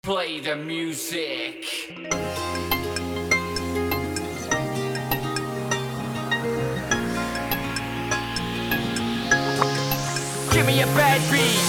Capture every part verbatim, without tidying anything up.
Play the music. Give me a bad beat.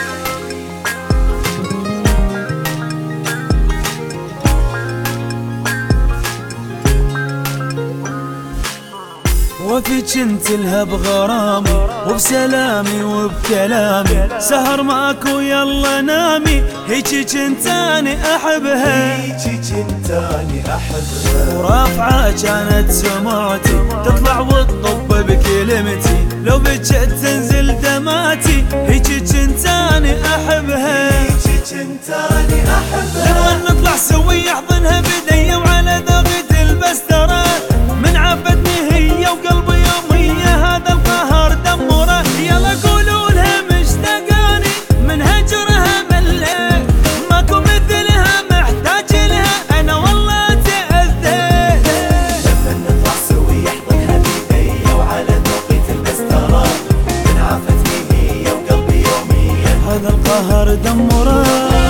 وفيك انت لها بغرامي وبسلامي وبكلامي، سهر ماكو يلا نامي، هيجي كنتاني احبها، هيجي كنتاني احبها، ورافعة كانت سمعتي تطلع وتطب بكلمتي، لو بجت تنزل دماتي، هيجي كنتاني احبها، هيجي كنتاني احبها، لما نطلع سوي احضنها بدي وعلى ذوقي تلبس ترى، من عفتني هي وقلبي يومية هذا القهر دمره، يلا قولوا لها مشتاقاني من هجرها مليت، ماكو مثلها محتاج لها انا والله تأذيت، لما نطلع سوي احضنها بيدي وعلى ذوقي تلبس ترى، من عفتني هي وقلبي يومية هذا القهر دمره.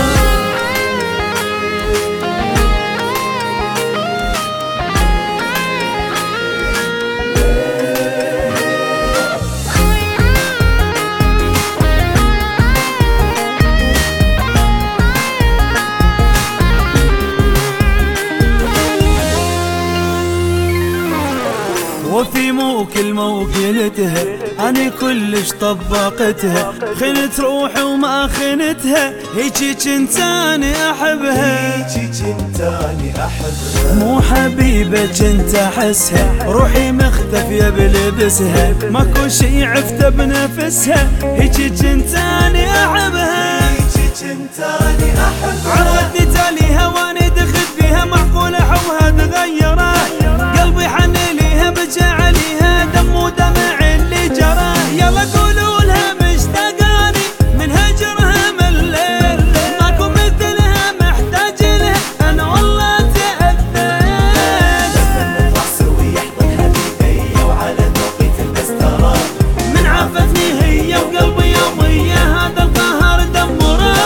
وفي موكل موكلتها أنا كلش طبقتها، خنت روحي وما خنتها، هيجي كنتاني أحبها، هيجي كنتاني احبها، مو حبيبة كنت أحسها، روحي مختفية بلبسها، ماكو شي عفته بنفسها، هيجي كنتاني أحبها، هيجي كنتاني احبها، عرضت تاليها وأنا دخلت فيها، معقولة حوها تغيره، قلبي حن ليها بجى عليها دم ودمع اللي جرى، يلا قولوا لها مشتاقاني من هجرها مليت، ماكو مثلها محتاج لها انا والله تأذيت، لما نطلع سوي احضنها بيدي وعلى ذوقي تلبس ترى، من عفتني هي وقلبي يومية هذا القهر دمره.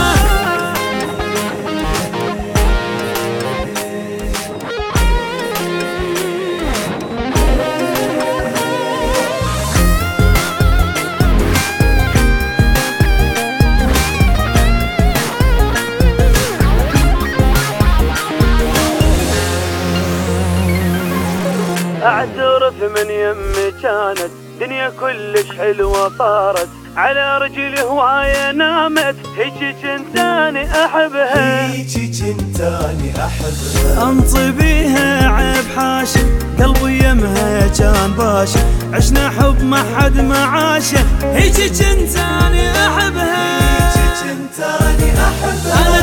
اعترف من يمي كانت دنيا كلش حلوة صارت، على رجلي هواية نامت، هيجي كنتاني احبها، هيجي كنتاني احبها، انطي بيها عيب حاشا، قلبي يمها كان باشا، عشنا حب ما حد معاشه، هيجي كنتاني احبها، هيجي كنتاني احبها.